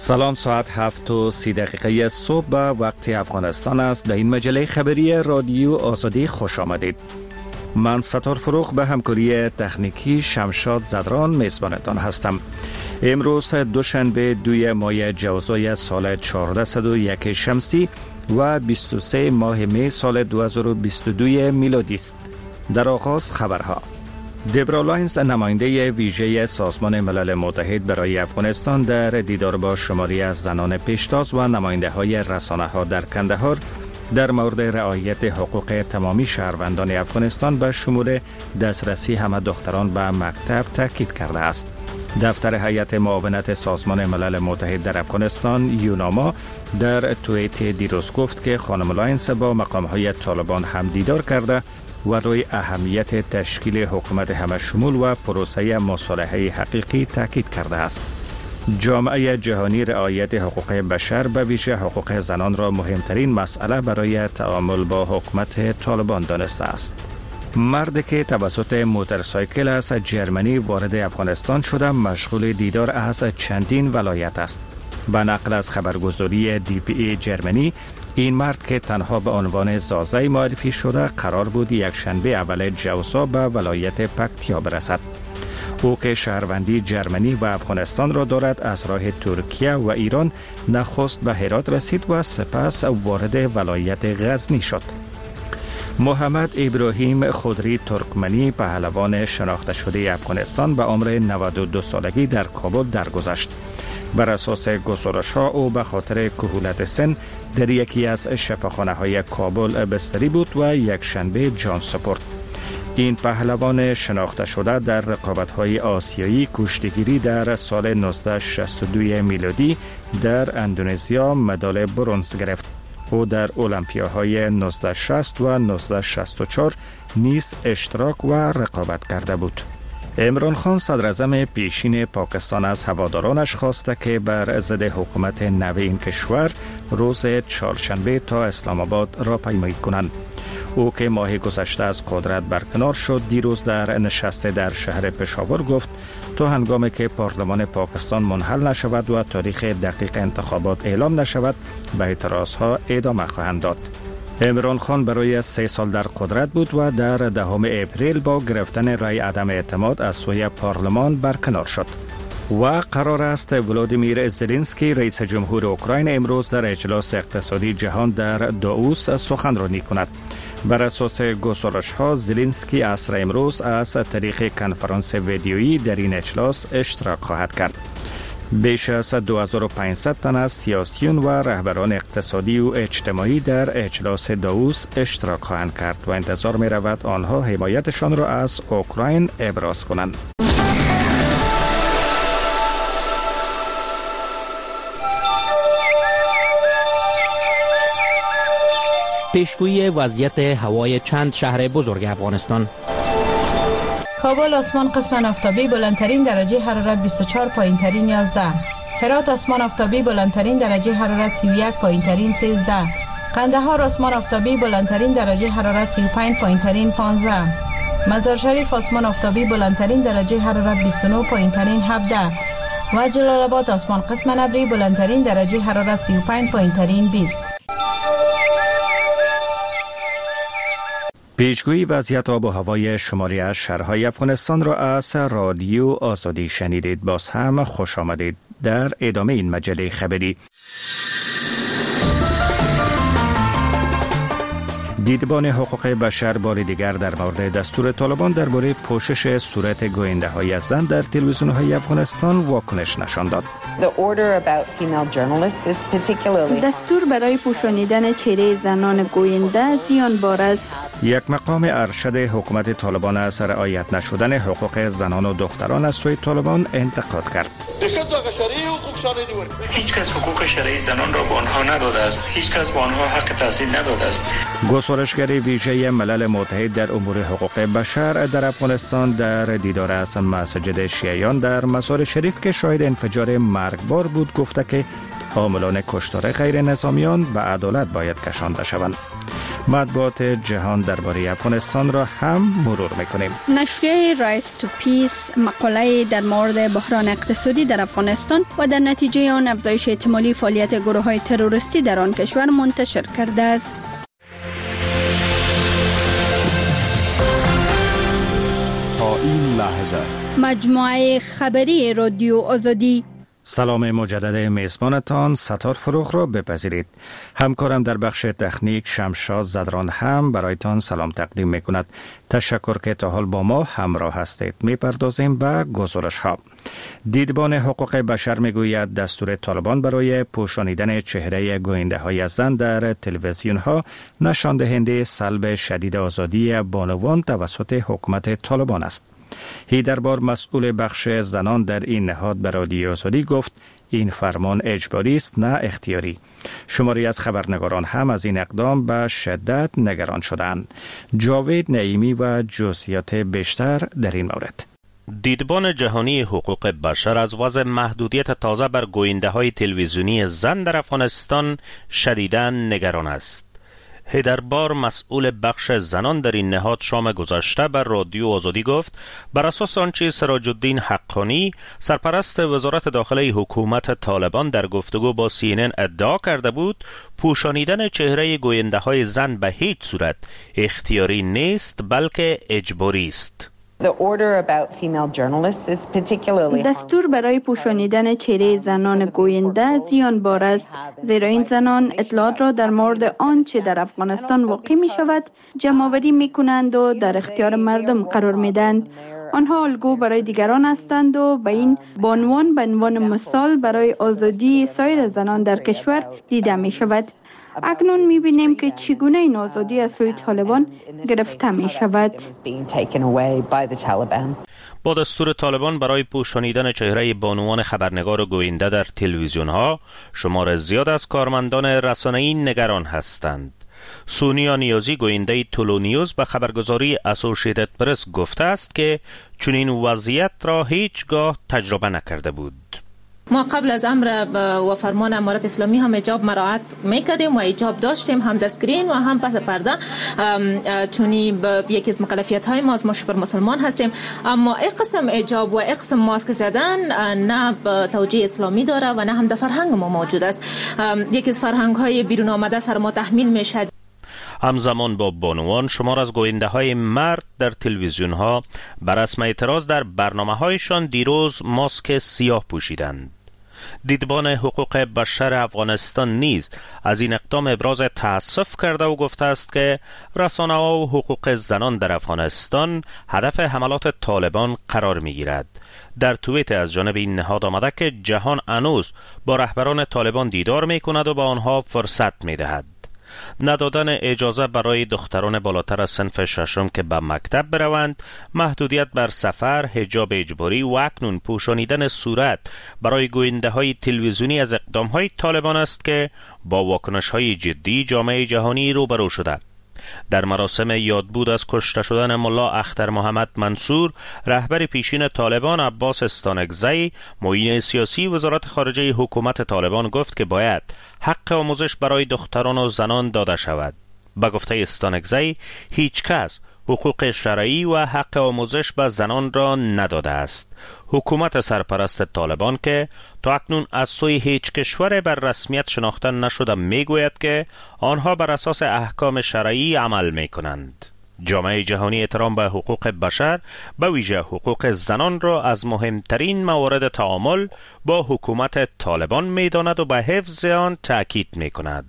سلام، ساعت 7:30 صبح به وقت افغانستان است. به این مجله خبری رادیو آزادی خوش آمدید. من ستار فروخ به همکاری تکنیکی شمشاد زدران میزبانتان هستم. امروز دوشنبه 2 ماه جوزای سال 1401 شمسی و 23 ماه می سال 2022 میلادی است. در آغاز خبرها. دبرا لاینز، نماینده ویژه سازمان ملل متحد برای افغانستان، در دیدار با شماری از زنان پیشتاز و نماینده های رسانه ها در کندهار در مورد رعایت حقوق تمامی شهروندان افغانستان به شمول دسترسی همه دختران به مکتب تاکید کرده است. دفتر هیئت معاونت سازمان ملل متحد در افغانستان یوناما در توییت دیروز گفت که خانم لاینز با مقام‌های طالبان هم دیدار کرده و روی اهمیت تشکیل حکومت همه شمول و پروسه مصالحه حقیقی تاکید کرده است. جامعه جهانی رعایت حقوق بشر به ویژه حقوق زنان را مهمترین مسئله برای تعامل با حکومت طالبان دانسته است. مردی که توسط موتورسایکل از جرمنی وارد افغانستان شده مشغول دیدار از چندین ولایت است. به نقل از خبرگزاری DPA جرمنی، این مرد که تنها به عنوان زازه معرفی شده قرار بود یک شنبه اول جوزا به ولایت پکتیا برسد. او که شهروندی جرمنی و افغانستان را دارد، از راه ترکیه و ایران نخست به هرات رسید و سپس وارد ولایت غزنی شد. محمد ابراهیم خضری ترکمنی، پهلوان شناخته شده افغانستان، به عمر 92 سالگی در کابل درگذشت. بر اساس گزارش‌ها او به خاطر کهولت سن در یکی از شفاخانه‌های کابل بستری بود و یک شنبه جان سپرد. این پهلوان شناخته شده در رقابت‌های آسیایی کشتیگیری در سال 1962 میلادی در اندونزیا مدال برنز گرفت. او در المپیاهای 1960 و 1964 نیز اشتراک و رقابت کرده بود. عمران خان، صدر اعظم پیشین پاکستان، از هوادارانش خواسته که بر ضد حکومت نو این کشور روز چهارشنبه تا اسلام آباد را پیمایی کنند. او که ماه گذشته از قدرت برکنار شد، دیروز در نشست در شهر پشاور گفت تا هنگامی که پارلمان پاکستان منحل نشود و تاریخ دقیق انتخابات اعلام نشود به اعتراضها ادامه خواهند داد. عمران خان برای 3 سال در قدرت بود و در 10 اپریل با گرفتن رای عدم اعتماد از سوی پارلمان برکنار شد. و قرار است ولادیمیر زلنسکی، رئیس جمهور اوکراین، امروز در اجلاس اقتصادی جهان در دائوس سخنرانی کند. بر اساس گزارش‌ها زلنسکی عصر امروز از طریق کنفرانس ویدیویی در این اجلاس اشتراک خواهد کرد. بیش از 2500 تن از سیاسیون و رهبران اقتصادی و اجتماعی در اجلاس دائوس اشتراک خواهند کرد و انتظار می رود آنها حمایتشان را از اوکراین ابراز کنند. پیشگویی وضعیت هوای چند شهر بزرگ افغانستان. کابل آسمان قسماً آفتابی، بلندترین درجه حرارت 24، پایینترین 11. هرات آسمان آفتابی، بلندترین درجه حرارت 31، پایینترین 13. قندهار آسمان آفتابی، بلندترین درجه حرارت 35، پایینترین 15. مزار شریف آسمان آفتابی، بلندترین درجه حرارت 29، پایینترین 17. و جلال آباد آسمان قسماً ابری، بلندترین درجه حرارت 35، پایینترین 20. پیشگویی وضعیت آب و هوای شماری از شهرهای افغانستان را از رادیو آزادی شنیدید. باز هم خوش آمدید. در ادامه این مجله خبری، دیدبان حقوق بشر بار دیگر در مورد دستور طالبان درباره پوشش صورت گوینده‌های زن در تلویزیون‌های افغانستان واکنش نشان داد. دستور برای پوشانیدن چهره زنان گوینده زیانبار است. یک مقام ارشد حکومت طالبان از رعایت نشدن حقوق زنان و دختران از سوی طالبان انتقاد کرد. هیچ کس حقوق شرعی زنان را به آنها نداده است. هیچ کس به آنها حق تحصیل نداده است. گزارشگر ویژه ملل متحد در امور حقوق بشر در افغانستان در دیدار از مسجد شیعیان در مزار شریف که شاهد انفجار مرگبار بود گفته که حاملان کشتار غیر نظامیان به عدالت باید کشانده شوند. مطبوعات جهان درباره افغانستان را هم مرور میکنیم. نشریه رایس تو پیس مقاله در مورد بحران اقتصادی در افغانستان و در نتیجه آن افزایش احتمالی فعالیت گروه‌های تروریستی در آن کشور منتشر کرده است. تا این لحظه مجموعه خبری رادیو آزادی. سلام مجدد میزبانتان ستار فروغ را بپذیرید. همکارم در بخش تکنیک شمشاد زدران هم برایتان سلام تقدیم میکند. تشکر که تا حال با ما همراه هستید. میپردازیم به گزارش ها. دیدبان حقوق بشر میگوید دستور طالبان برای پوشانیدن چهره گوینده های زن در تلویزیون ها نشان دهنده سلب شدید آزادی بانوان توسط حکومت طالبان است. هیدربار مسئول بخش زنان در این نهاد به رادیو آزادی گفت این فرمان اجباری است نه اختیاری. شماری از خبرنگاران هم از این اقدام به شدت نگران شدند. جاوید نعیمی و جزئیات بیشتر در این مورد. دیدبان جهانی حقوق بشر از وضع محدودیت تازه بر گوینده‌های تلویزیونی زن در افغانستان شدیداً نگران است. هیدربار مسئول بخش زنان در این نهاد شام گذشته بر رادیو آزادی گفت بر اساس آنچه سراج الدین حقانی سرپرست وزارت داخلی حکومت طالبان در گفتگو با CNN ادعا کرده بود پوشانیدن چهره گوینده‌های زن به هیچ صورت اختیاری نیست بلکه اجباری است. دستور برای پوشانیدن چهره زنان گوینده زیانبار است، زیرا این زنان اطلاعات را در مورد آنچه در افغانستان واقع می شود جمع‌آوری می کنند و در اختیار مردم قرار می دهند. آنها الگو برای دیگران هستند و به این بانوان به عنوان مثال برای آزادی سایر زنان در کشور دیده می شود. اکنون می‌بینیم که چگونه این آزادی از سوی طالبان گرفته می شود. با دستور طالبان برای پوشانیدن چهره بانوان خبرنگار و گوینده در تلویزیون‌ها شمار زیاد از کارمندان رسانه‌ای نگران هستند. سونیا نیازی گوینده تولو نیوز به خبرگزاری اسوسییتد پرس گفته است که چنین وضعیت را هیچگاه تجربه نکرده بود. ما قبل از امر و فرمان امارت اسلامی هم حجاب مراعات میکردیم و حجاب داشتیم، هم دستگرین و هم پس پرده، چون یکی از مکلفیت های ما شکر مسلمان هستیم. اما این قسم حجاب و این قسم ماسک زدن نه توجیه اسلامی داره و نه هم در فرهنگ ما موجود است. یکی از فرهنگ های بیرون آمده سر ما تحمیل میشد. همزمان با بانوان شمار از گوینده های مرد در تلویزیون ها بر رسم اعتراض در برنامه هایشان دیروز ماسک سیاه پوشیدند. دیدبان حقوق بشر افغانستان نیز از این اقدام ابراز تأسف کرده و گفته است که رسانه‌ها و حقوق زنان در افغانستان هدف حملات طالبان قرار می‌گیرد. در توییت از جانب این نهاد آمده که جهان هنوز با رهبران طالبان دیدار می‌کند و به آنها فرصت می‌دهد. ندادن اجازه برای دختران بالاتر از صنف ششم که به مکتب بروند، محدودیت بر سفر، حجاب اجباری و اکنون پوشانیدن صورت برای گوینده های تلویزیونی از اقدام های طالبان است که با واکنش های جدی جامعه جهانی روبرو شده. در مراسم یادبود از کشته شدن ملا اختر محمد منصور، رهبر پیشین طالبان عباس استانکزی، معین سیاسی وزارت خارجه حکومت طالبان گفت که باید حق آموزش برای دختران و زنان داده شود. به گفته استانکزی هیچ کس حقوق شرعی و حق آموزش به زنان را نداده است. حکومت سرپرست طالبان که تا اکنون از سوی هیچ کشور بر رسمیت شناخته نشده میگوید که آنها بر اساس احکام شرعی عمل میکنند. جامعه جهانی احترام به حقوق بشر به ویژه حقوق زنان را از مهمترین موارد تعامل با حکومت طالبان میداند و به حفظ آن تأکید میکند.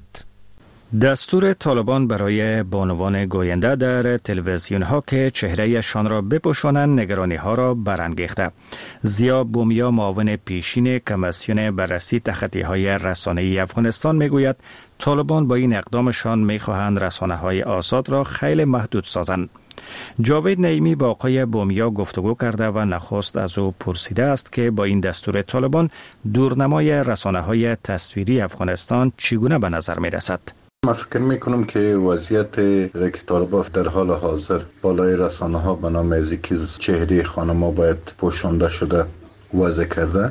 دستور طالبان برای بانوان گوینده در تلویزیون ها که چهره شان را بپوشانند نگرانی ها را برانگیخته. زیا بومیا معاون پیشین کمیسیون بررسی تخطی های رسانه‌ای افغانستان میگوید طالبان با این اقدامشان میخواهند رسانه های آزاد را خیلی محدود سازند. جاوید نعیمی با آقای بومیا گفتگو کرده و نخست از او پرسیده است که با این دستور طالبان دورنمای رسانه های تصویری افغانستان چگونه به نظر می رسد؟ من فکر میکنم که وضعیت که طالبان در حال حاضر بالای رسانه ها به نام ازیکی چهره خانم ها باید پوشانده شده وضع کرده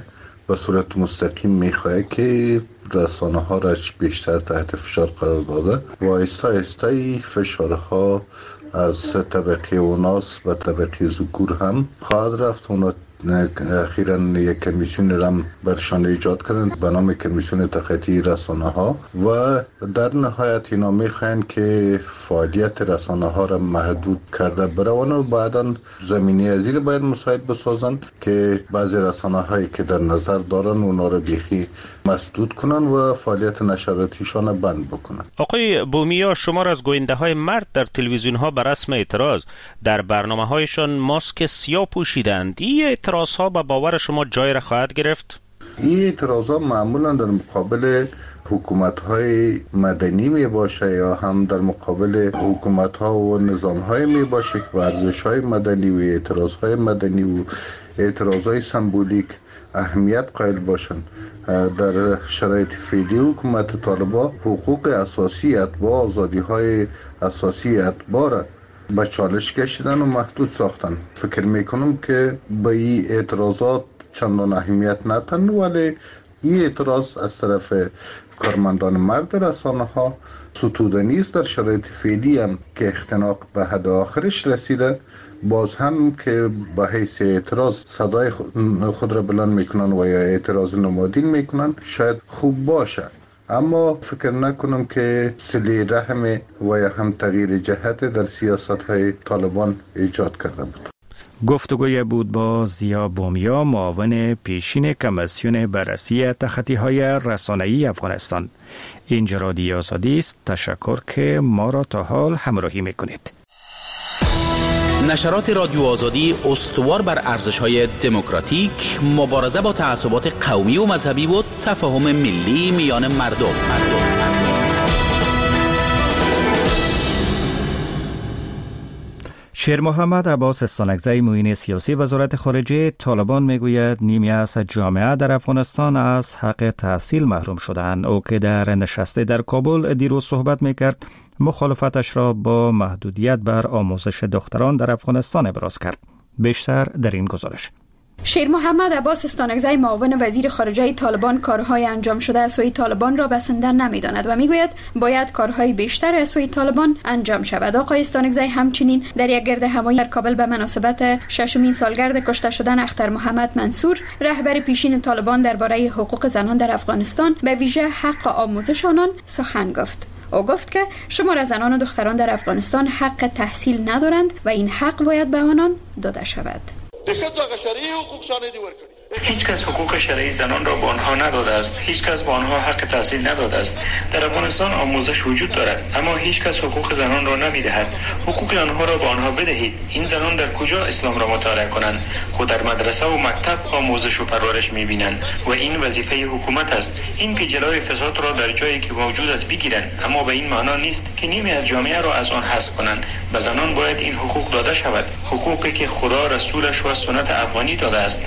به صورت مستقیم میخواه که رسانه ها را بیشتر تحت فشار قرار داده و آهسته آهسته فشارها از طبقه اوناس و طبقه ذکور هم خواهد رفت. اونا اخیراً یک کمیسیون رم برشان ایجاد کردند به نام کمیسیون تخطی رسانه ها و در نهایت اینا میخواین که فعالیت رسانه ها را محدود کرده برای اونا بعداً زمینه ازیر باید مساعد بسازن که بعضی رسانه هایی که در نظر دارن اونا را بیخی مسدود کنن و فعالیت نشراتیشان بند بکنن. آقای بومیا، شما را از گوینده های مرد در تلویزیون ها بر رسم اعتراض در برنامه هایشان ماسک سیاه پوشیدند. این اعتراض ها به باور شما جای را خواهد گرفت؟ این اعتراض ها معمولا در مقابل حکومت های مدنی می باشه یا هم در مقابل حکومت ها و نظام های می باشه که ورزش های مدنی و اعتراض های مدنی و اعتراض های سمبولیک اهمیت قائل باشند. در شرایط فعلی حکومت طالبان حقوق اساسی اتباع، آزادی های اساسی اتباع را به چالش کشیدن و محدود ساختن. فکر میکنم که به این اعتراضات چندان اهمیت ندن، ولی این اعتراض از طرف کارمندان مرد رسانه ها ستودنی است. در شرایط فعلی هم که اختناق به حد آخرش رسیده، باز هم که به حیث اعتراض صدای خود را بلند میکنن و یا اعتراض نمادین میکنن شاید خوب باشه، اما فکر نکنم که صله رحم و یا هم تغییر جهت در سیاست های طالبان ایجاد کرده بود. گفتگوی بود با ضیا بومیا، معاون پیشین کمیسیون بررسی تخطی‌های رسانه‌ای افغانستان. اینجا رادیو آزادی است. تشکر که ما را تا حال همراهی میکنید. نشرات رادیو آزادی استوار بر ارزش‌های دموکراتیک، مبارزه با تعصبات قومی و مذهبی و تفاهم ملی میان مردم. شیر محمد عباس استانکزی، معین سیاسی وزارت خارجه طالبان، میگوید نیمی از جامعه در افغانستان از حق تحصیل محروم شدند. او که در نشسته در کابل دیروز صحبت میکرد، مخالفتش را با محدودیت بر آموزش دختران در افغانستان ابراز کرد. بیشتر در این گزارش. شیر محمد عباس استانکزی، معاون وزیر خارجه طالبان، کارهای انجام شده از سوی طالبان را بسنده نمی‌داند و میگوید باید کارهای بیشتر از سوی طالبان انجام شود. آقای استانکزی همچنین در یک گرد همایی در کابل به مناسبت ششمین سالگرد کشته شدن اختر محمد منصور، رهبر پیشین طالبان، درباره حقوق زنان در افغانستان، به ویژه حق آموزش آنان سخن گفت. او گفت که شمار زنان و دختران در افغانستان حق تحصیل ندارند و این حق باید به آنان داده شود. هیچ کس حقوق شرعی زنان را به آنها نداده است. هیچ کس به آنها حق تحصیل نداده است. در افغانستان آموزش وجود دارد، اما هیچ کس حقوق زنان را نمیدهد. حقوق آنها را به آنها بدهید. این زنان در کجا اسلام را مطالعه کنند؟ خود در مدرسه و مکتب آموزش و پرورش میبینند و این وظیفه حکومت است. این که جلوی فساد را در جایی که موجود است بگیرند، اما به این معنا نیست که نیمی از جامعه را از آن حذف کنند. به زنان باید این حقوق داده شود، حقوقی که خدا رسولش و سنت افغانی داده است.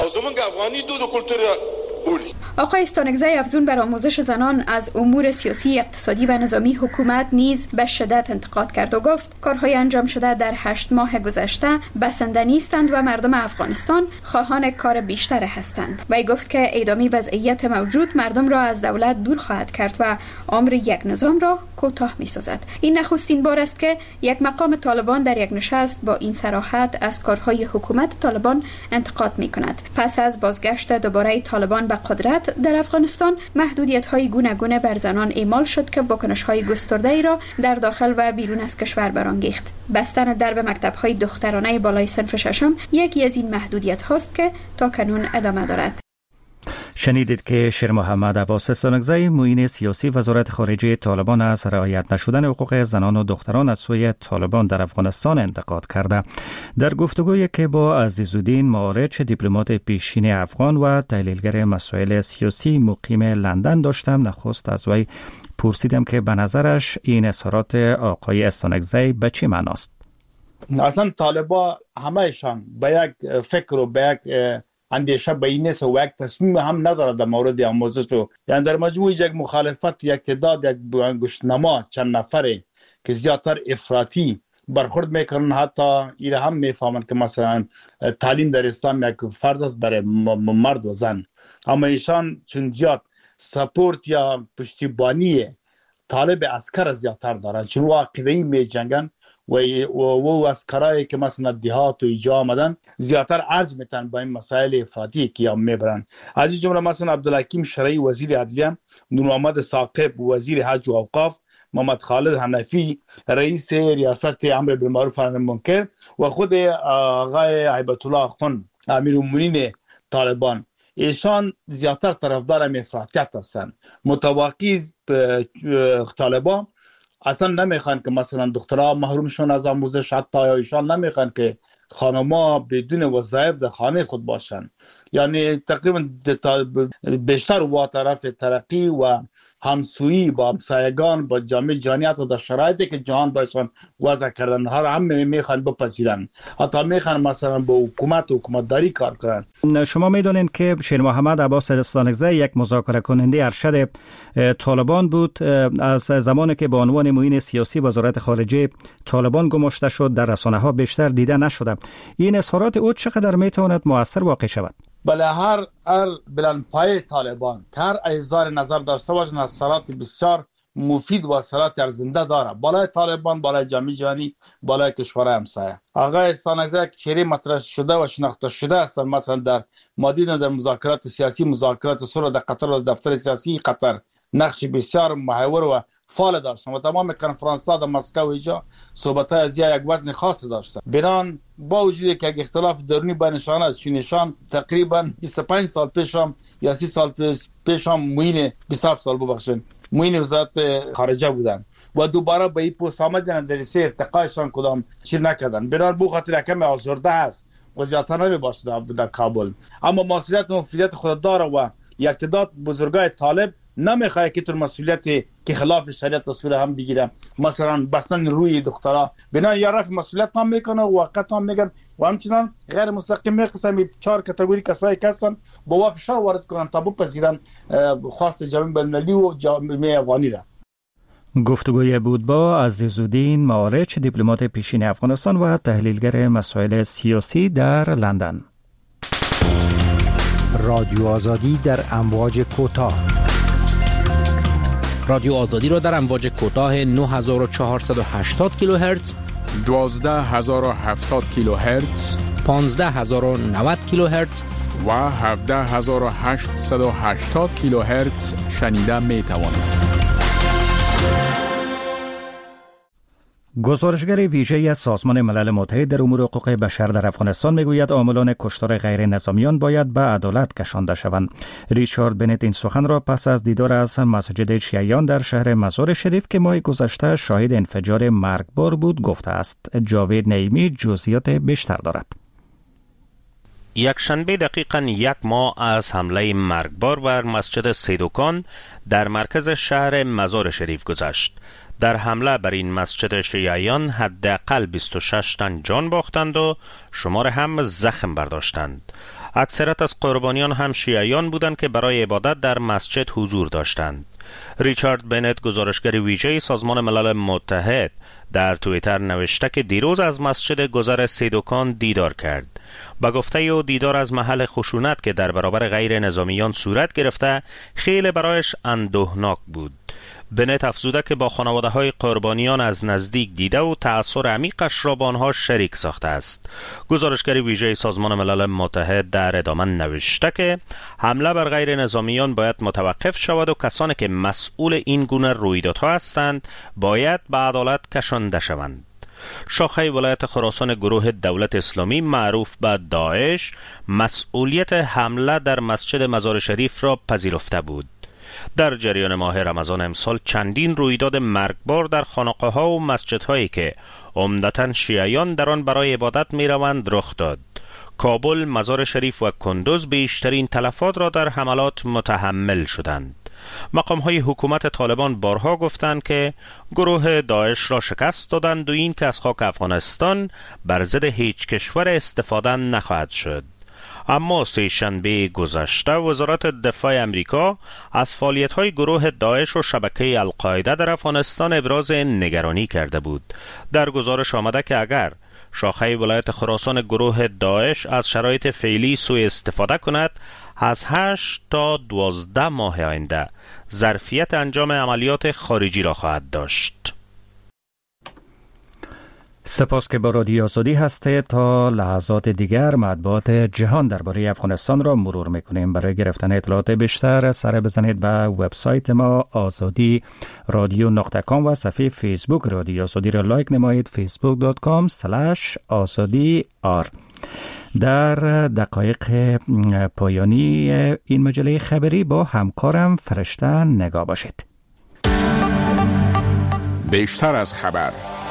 آقای استانکزی افزون بر آموزش زنان از امور سیاسی، اقتصادی و نظامی حکومت نیز به شدت انتقاد کرد و گفت کارهای انجام شده در 8 ماه گذشته بسنده نیستند و مردم افغانستان خواهان کار بیشتر هستند. وی گفت که ادامه وضعیت موجود مردم را از دولت دور خواهد کرد و امر یک نظام را کوتاه می‌سازد. این نخستین بار است که یک مقام طالبان در یک نشست با این صراحت از کارهای حکومت طالبان انتقاد می‌کند. پس از بازگشت دوباره طالبان به قدرت در افغانستان، محدودیت‌های گوناگون بر زنان اعمال شد که واکنش‌های گسترده‌ای را در داخل و بیرون از کشور برانگیخت. بستن درب مکتب‌های دخترانه بالای صنف ششم یکی از این محدودیت‌هاست که تا کنون ادامه دارد. شنیدید که شیر محمد عباس استانکزی، معین سیاسی وزارت خارجه طالبان، از رعایت نشدن حقوق زنان و دختران از سوی طالبان در افغانستان انتقاد کرده. در گفتگویی که با عزیزالدین معارچ، دیپلمات پیشین افغان و تحلیلگر مسائل سیاسی مقیم لندن داشتم، نخست از وی پرسیدم که به نظرش این اظهارات آقای استانکزی به چه معناست؟ اصلا طالبان همهشان به یک فکر و به یک اندیشه به این است و یک تصمیم هم ندارد در مورد آموزش رو. یعنی در مجموع یک مخالفت، یک تعداد، یک گوشنما چند نفره که زیادتر افراطی برخورد میکنن، حتی این هم میفهمند که مثلا تعلیم در اسلام یک فرض است برای مرد و زن. اما ایشان چون زیاد سپورت یا پشتیبانی طالب عسکر زیادتر دارن، چون واقعی می جنگن و عسکرایی که مثلا دیهات و ایجا آمدن زیادتر عرض میتن با این مسائل افراطی که هم میبرن. از این جمله مثلا عبدالحکیم شرعی وزیر عدلیه، نور محمد ثاقب وزیر حج و اوقاف، محمد خالد حنفی رئیس ریاست امر بالمعروف و نهی عن المنکر و خود آقای هیبت الله خان امیرالمومنین طالبان، ایشان زیادتر طرفدار افراطیت هستند. متواقی طالبان اصلا نمیخوان که مثلا دخترها محروم شون از آموزش، حتی ایشان نمیخوان که خانم‌ها بدون وظایف در خانه خود باشن. یعنی تقریبا بیشتر و طرف ترقی و همسویی با همسایگان، با جامعه جهانیت و در شرایطی که جهان باشن وضع کردن، هم میخوان بپذیرن، حتی میخوان مثلا با حکومتداری کار کنن. شما میدونین که شیر محمد عباس استانکزی یک مذاکره کننده ارشد طالبان بود. از زمانی که به عنوان معین سیاسی وزارت خارجه طالبان گماشته شد در رسانه ها بیشتر دیده نشده. این اظهارات او چقدر میتواند مؤثر واقع شود؟ بله، هر بلند پای طالبان که هر اظهار نظر داشته باشن اثرات بسیار مفید و اثرات ارزنده داره بالای طالبان، بالای جامعه جهانی، بالای کشورهای همسایه. آقای استانکزی که چهره مطرح شده و شناخته شده هستند، مثلا در مادین در مذاکرات سیاسی، مذاکرات صلح در قطر و دفتر سیاسی قطر نقش بسیار محور و فعال داشتن و تمام کنفرانس‌ها در مسکو و اینجا صحبت‌های از یک وزن خاص داشتن. بنان با وجودی که اختلاف درونی بینشان است، چون نشان تقریبا 25 سال پیش هم یا 30 سال پیش هم معین 27 سال ببخشید معین وزارت خارجه بودن و دوباره به این پست آمدن در سه ارتقایشان کدام چیز نکردن. بنان بو خاطر کم آزرده است و زیادتر نمیباشه در کابل، اما مسئولیت و مفیدیت خود داره و یک تعداد بزرگای طالب نمیخواد که طور مسئولیتی که خلاف شریعت رسول هم بگیره، مثلا بستن روی دخترها، بنا یا رفع مسئولیت هم میکنه و وقت هم میگن و همچنان غیر مستقیم قسمی 4 کاتگوری کسایی که هستن با فشار وارد کنن تا بپذیرن خواست جامعه بین‌المللی و جامعه افغانی را. گفتگوی بود با عزیزالدین معارچ، دیپلمات پیشین افغانستان و تحلیلگر مسائل سیاسی در لندن. رادیو آزادی در امواج کوتاه. رادیو آزادی را در امواج کوتاه 9480 کیلوهرتز، 12070 کیلوهرتز، 15090 کیلوهرتز و 17880 کیلوهرتز شنیده می توانید. گزارشگر ویژه سازمان ملل متحد در امور حقوق بشر در افغانستان میگوید عاملان کشتار غیر نظامیان باید به عدالت کشانده شوند. ریچارد بنت این سخن را پس از دیدار از مسجد شیعیان در شهر مزار شریف که ماه گذشته شاهد انفجار مرگبار بود گفته است. جاوید نعیمی جزئیات بیشتر دارد. یک شنبه دقیقاً 1 ماه از حمله مرگبار بر مسجد سیدوکان در مرکز شهر مزار شریف گذشت. در حمله بر این مسجد شیعیان حداقل 26 تن جان باختند و شمار هم زخم برداشتند. اکثریت از قربانیان هم شیعیان بودند که برای عبادت در مسجد حضور داشتند. ریچارد بنت گزارشگر ویژه سازمان ملل متحد در توییتر نوشته که دیروز از مسجد گذر سیدوکان دیدار کرد. با گفته او دیدار از محل خشونت که در برابر غیر نظامیان صورت گرفته خیلی برایش اندوهناک بود. بنت افزوده که با خانواده های قربانیان از نزدیک دیده و تأثیر عمیقش را با آنها شریک ساخته است. گزارشگر ویژه سازمان ملل متحد در ادامه نوشته که حمله بر غیر نظامیان باید متوقف شود و کسانی که مسئول این گونه رویدادها هستند باید به عدالت کشانده شوند. شاخه ولایت خراسان گروه دولت اسلامی معروف به داعش مسئولیت حمله در مسجد مزار شریف را پذیرفته بود. در جریان ماه رمضان امسال چندین رویداد مرگبار در خانقاه‌ها و مسجدهایی که عمدتاً شیعیان در آن برای عبادت می‌روند رخ داد. کابل، مزار شریف و کندوز بیشترین تلفات را در حملات متحمل شدند. مقام‌های حکومت طالبان بارها گفتند که گروه داعش را شکست دادند و این که از خاک افغانستان بر ضد هیچ کشور استفاده نخواهد شد. اما سه‌شنبه گذشته وزارت دفاع امریکا از فعالیت‌های گروه داعش و شبکه القاعده در افغانستان ابراز نگرانی کرده بود. در گزارش آمده که اگر شاخه ولایت خراسان گروه داعش از شرایط فعلی سوء استفاده کند، از 8 تا 12 ماه آینده ظرفیت انجام عملیات خارجی را خواهد داشت. سپاس که با رادیو آزادی هستید. تا لحظات دیگر مطبوعات جهان درباره افغانستان را مرور میکنیم. برای گرفتن اطلاعات بیشتر سر بزنید به وبسایت ما آزادی رادیو.com و صفحه فیسبوک رادیو آزادی را لایک نمایید، facebook.com/azadi.r. در دقایق پایانی این مجله خبری با همکارم فرشته نگاه باشید. بیشتر از خبر.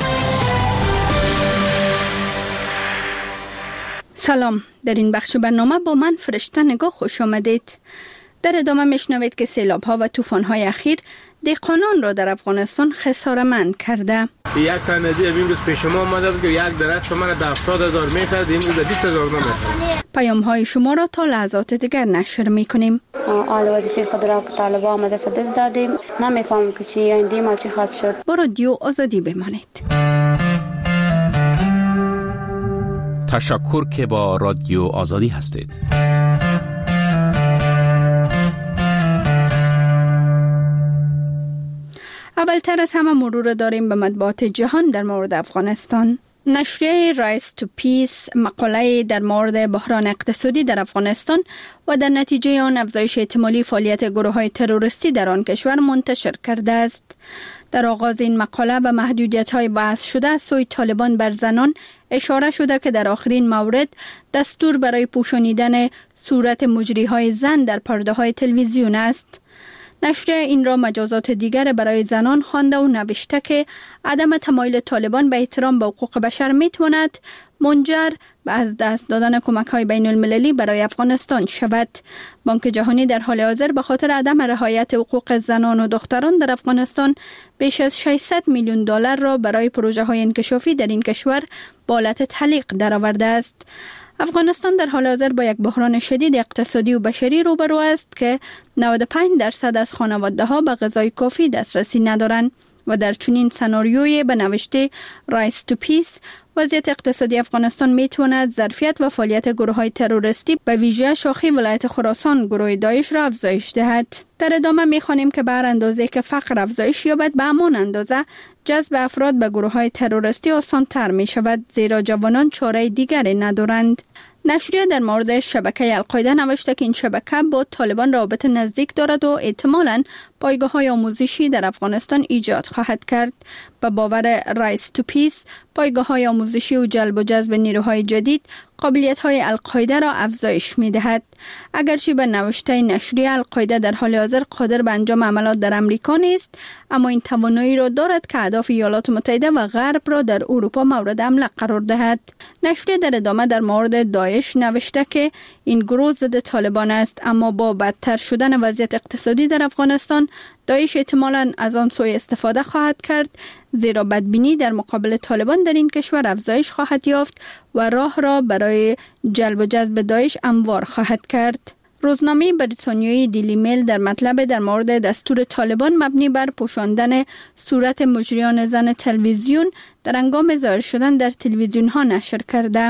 سلام، در این بخش برنامه با من فرشته نگاه خوش آمدید. در ادامه میشنوید که سیلاب‌ها و طوفان‌های اخیر دهقانان را در افغانستان خساره‌مند کرده. یک تنزی امروز پیش ما آمده بود که یک درخت شما را 70,000 می‌خرید، امروز 20,000 می‌خرید. پیام‌های شما را تا لحظات دیگر نشر می‌کنیم. آل وظیفه خود را که طالبان آمده دست دادیم، نمی‌فهمم که چی آینده ما چی خواهد شد. با رادیو آزادی بمانید. تشکر که با رادیو آزادی هستید. اولتر از همه مرور داریم به مطبوعات جهان در مورد افغانستان. نشریه رایس تو پیس مقاله در مورد بحران اقتصادی در افغانستان و در نتیجه آن افزایش احتمالی فعالیت گروه‌های تروریستی در آن کشور منتشر کرده است. در آغاز این مقاله به محدودیت‌های وضع شده از سوی طالبان بر زنان اشاره شده که در آخرین مورد دستور برای پوشانیدن صورت مجری‌های زن در پرده‌های تلویزیون است. نشریه این را مجازات دیگر برای زنان خوانده و نوشته که عدم تمایل طالبان به احترام به حقوق بشر میتواند منجر به از دست دادن کمک‌های بین المللی برای افغانستان شود. بانک جهانی در حال حاضر به خاطر عدم رعایت حقوق زنان و دختران در افغانستان بیش از 600 میلیون دلار را برای پروژه‌های انکشافی در این کشور به حالت تعلیق درآورده است. افغانستان در حال حاضر با یک بحران شدید اقتصادی و بشری روبرو است که 95% از خانواده‌ها به غذای کافی دسترسی ندارند و در چنین سناریویی به نوشته رایس تو پیس وضعیت اقتصادی افغانستان میتواند ظرفیت و فعالیت گروه‌های تروریستی به ویژه شاخه ولایت خراسان گروه داعش را افزایش دهد. در ادامه می‌خوانیم که به هر اندازه که فقر افزایش یابد به همان اندازه جذب افراد به گروه‌های تروریستی آسان‌تر می‌شود، زیرا جوانان چاره دیگری ندارند. نشریه در مورد شبکه القاعده نوشته که این شبکه با طالبان رابطه نزدیک دارد و احتمالاً پایگاه‌های آموزشی در افغانستان ایجاد خواهد کرد. به باور رایس تو پیس، پایگاه‌های آموزشی و جلب و جذب نیروهای جدید قابلیت‌های القاعده را افزایش می‌دهد. اگرچه به نوشته نشریه القاعده در حال حاضر قادر به انجام عملیات در امریکا نیست، اما این توانایی را دارد که اهداف ایالات متحده و غرب را در اروپا مورد حمله قرار دهد. نشریه در ادامه در مورد داعش نوشته که این گروه ضد طالبان است، اما با بدتر شدن وضعیت اقتصادی در افغانستان داعش احتمالاً از آن سوء استفاده خواهد کرد، زیرا بدبینی در مقابل طالبان در این کشور افزایش خواهد یافت و راه را برای جلب و جذب داعش هموار خواهد کرد. روزنامه بریتانیایی دیلی میل در مطلب در مورد دستور طالبان مبنی بر پوشاندن صورت مجریان زن تلویزیون در هنگام ظاهر شدن در تلویزیون ها نشر کرده.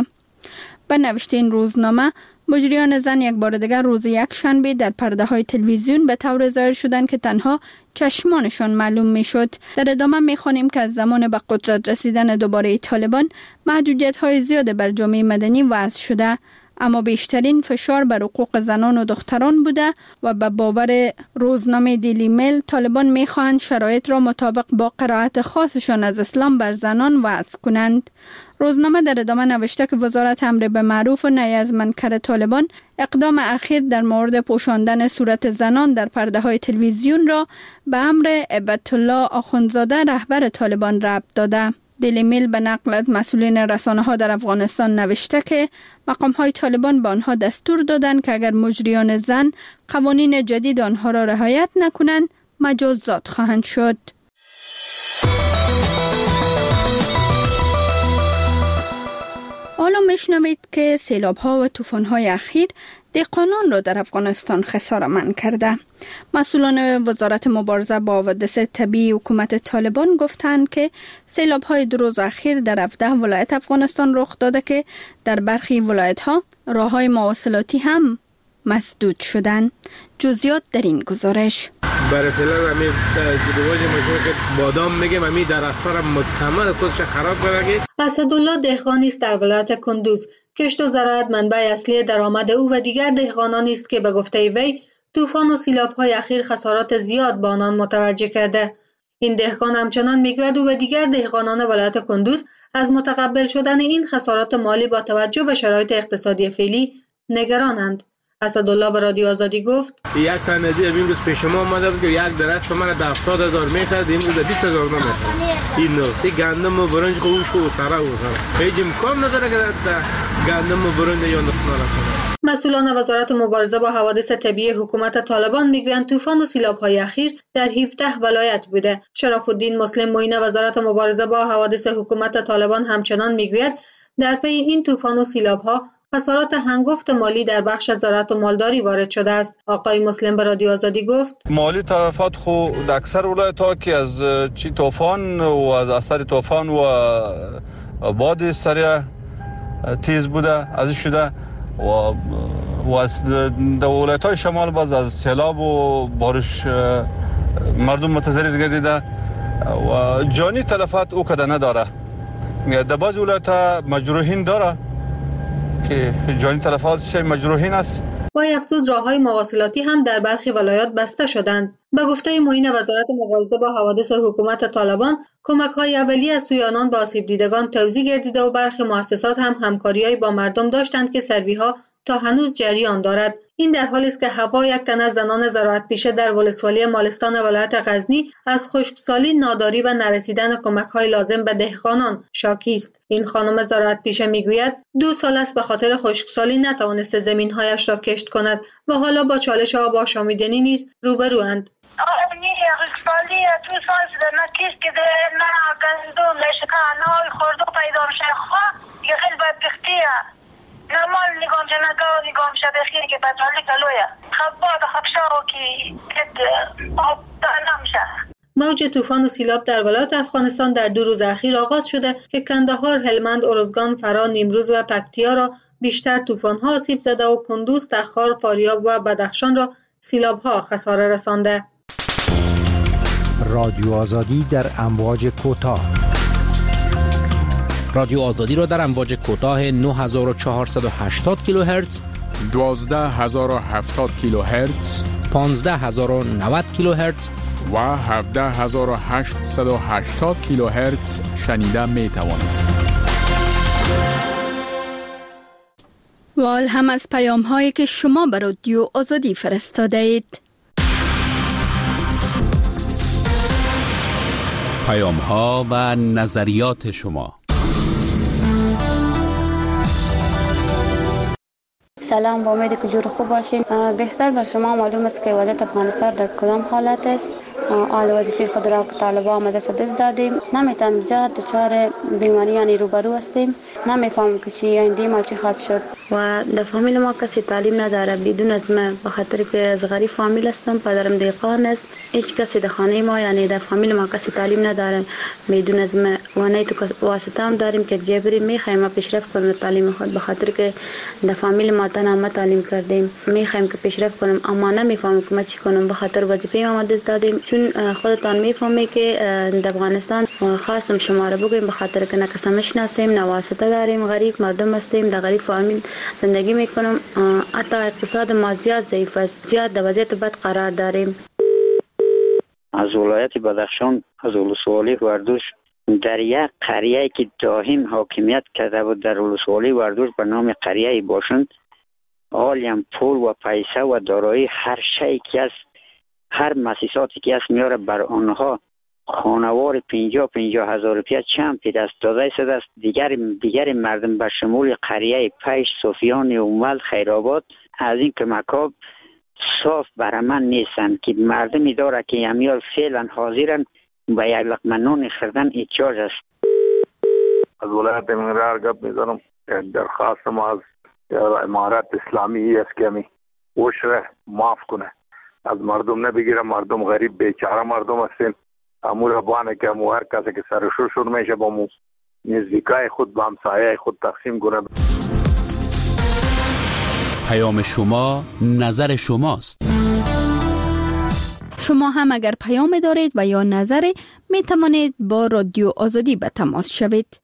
به نوشته این روزنامه، مجریان زن یک بار دیگر روز یک شنبه در پرده های تلویزیون به طور ظاهر شدند که تنها چشمانشان معلوم می شد. در ادامه می خوانیم که از زمان به قدرت رسیدن دوباره طالبان محدودیت های زیاد بر جامعه مدنی وضع شده، اما بیشترین فشار بر حقوق زنان و دختران بوده و به باور روزنامه دیلی میل طالبان می خواهند شرایط را مطابق با قرائت خاصشان از اسلام بر زنان وضع کنند. روزنامه در ادامه نوشته که وزارت امر به معروف و نهی از منکر طالبان اقدام اخیر در مورد پوشاندن صورت زنان در پرده های تلویزیون را به امر عبادت الله آخوندزاده رهبر طالبان ربط داده. دیلی میل به نقل از مسئولین رسانه ها در افغانستان نوشته که مقام های طالبان به آنها دستور دادند که اگر مجریان زن قوانین جدید آنها را رعایت نکنند مجازات خواهند شد. حالا میشنوید که سیلاب‌ها و طوفان‌های اخیر دهقانان را در افغانستان خساره‌مند کرده. مسئولان وزارت مبارزه با حوادث طبیعی حکومت طالبان گفتند که سیلاب‌های 2 روز اخیر در 17 ولایت افغانستان رخ داده که در برخی ولایت‌ها راه‌های مواصلاتی هم مسدود شدند. جزئیات در این گزارش. برای فعلا همی جدواج مشهور که بادام میگم همی درخت‌ها را مکمل خودش خراب کرده. اسدالله دهقانی است در ولایت کندوز. کشت و زراعت منبع اصلی درآمد او و دیگر دهقانانی است که به گفته وی طوفان و سیلاب‌های اخیر خسارات زیاد به آنان متوجه کرده. این دهقان همچنان میگوید او و دیگر دهقانان ولایت کندوز از متقبل شدن این خسارات مالی با توجه به شرایط اقتصادی فعلی نگرانند. اسدالله به رادیو آزادی گفت یک تن از این روز پیش ما اومده بود که یک درخت من 70,000 میخرد، این روز 20,000 میخرد. این نوسی گندم و برنج خوش و سرا و هیچ امکان نداره که گندم و برنج یا نقصان رسونه. مسئولان وزارت مبارزه با حوادث طبیعی حکومت طالبان میگویند طوفان و سیلاب‌های اخیر در 17 ولایت بوده. شرف الدین مسلم معین وزارت مبارزه با حوادث حکومت طالبان همچنان میگوید در پی این طوفان و سیلاب‌ها خسارات هنگفت مالی در بخش زراعت و مالداری وارد شده است. آقای مسلم به رادیو آزادی گفت مالی تلفات خو در اکثر ولایت‌ها که از طوفان و از اثر طوفان و باد سریع تیز بوده از شده و از ولایت‌های شمال باز از سیلاب و بارش مردم متضرر گردیده و جانی تلفات او کده نداره. در بعض ولایت‌ها مجروحین داره که جانی تلفات مجروحین است. وی افزود راه‌های مواصلاتی هم در برخی ولایات بسته شدند. به گفته معین وزارت مبارزه با حوادث حکومت طالبان، کمک‌های اولیه از سوی آنان به آسیب دیدگان توزیع گردیده و برخی مؤسسات هم همکاری‌های با مردم داشتند که سروی‌ها تا هنوز جریان دارد. این در حالی است که هوا یک تن از زنان زراعت پیشه در ولسوالی مالستان ولایت غزنی از خشکسالی، ناداری و نرسیدن کمک‌های لازم به دهقانان شاکی است. این خانم زراعت پیشه میگوید 2 سال است به خاطر خشکسالی نتوانسته زمین‌هایش را کشت کند و حالا با چالش آب آشامیدنی نیز روبروند. خشکسالی 2 سال شده نه کشت که نه گندم نشکه نه خورده پیدا میشه دیگه خیلی بدبختیه. نمال نگام جا نگاه نگام شده خیلی که بطالی کلویه خباد خبشاو که آب نمشه. موج طوفان و سیلاب در ولایت افغانستان در 2 روز اخیر آغاز شده که کندهار، هلمند، ارزگان، فرا، نیمروز و پکتیا را بیشتر طوفان‌ها آسیب زده و کندوز، تخار، فاریاب و بدخشان را سیلاب‌ها خساره رسانده. رادیو آزادی در امواج کوتاه. رادیو آزادی را در امواج کوتاه 9480 کیلوهرتز، 12070 کیلوهرتز، 15090 کیلوهرتز و 17880 کیلوهرتز شنیده می توانید. و حال هم از پیام هایی که شما به رادیو آزادی فرستاده اید. پیام ها و نظریات شما. سلام، با امید که جور خوب باشین. بهتر بر شما معلوم است که وضعیت افغانستان در کدام حالت است. آل وظیفه خود را که طالبان آمده دست دادیم، نمیتونیم جا دچار بیماریانی روبرو هستیم. نمیفهمم که چی آینده ما چی خواهد شد و در فامیل ما کسی تعلیم نداره بدون از من، به خاطر که از غریب فامیل هستم، پدرم دهقان است. هیچ کسی در خانه ما یعنی در فامیل ما کسی تعلیم نداره بدون از من و نه تو واسطه هم داریم که جبری میخوایم ما پیشرفت کنیم تعلیم خود، به خاطر که در فامیل ما تنها ما تعلیم کردیم، میخوایم که پیشرفت کنیم اما نمیفهمم که ما چی کنم، به خاطر وظیفه ما دست دادیم. چون خودتان میفهمید که در افغانستان خاصم شما را بگویم، به خاطر که نه کس میشناسیم، نه واسطه داریم، غریب مردم هستیم، در غریب فامیل زندگی میکنم. حتی اقتصاد ما زیاد ضعیف است، زیاد در وضعیت بد قرار داریم. از ولایت بدخشان، از ولسوالی وردوش، در یک قریه که دائم حاکمیت کرده بود در ولسوالی وردوش به نام قریه باشند، عالم پول و پیسه و دارایی هر شیء که است، هر مؤسساتی که است میاره بر آنها خانوار 50 هزار روپیه چند پی دست داده شده است. دیگر مردم به شمول قریه پیش، صوفیان، اومل، خیرآباد از این کمک‌ها صاف برامن نیستن که مردمی داره که امیال فعلا حاضرن به یک لقمه نان خوردن احتیاج است. از ولایت ننگرهار گپ میزنم. درخواست ما از امارت اسلامی است که می عشر معاف کنه، از مردم نبگیره. مردم غریب بیچاره مردم هستیم. امور بانه که امو هر کسی که سرشور شد میشه با مو نزدیکای خود با همسایه خود تقسیم کنه. پیام شما نظر شماست. شما هم اگر پیام دارید و یا نظری می توانید با رادیو آزادی به تماس شوید.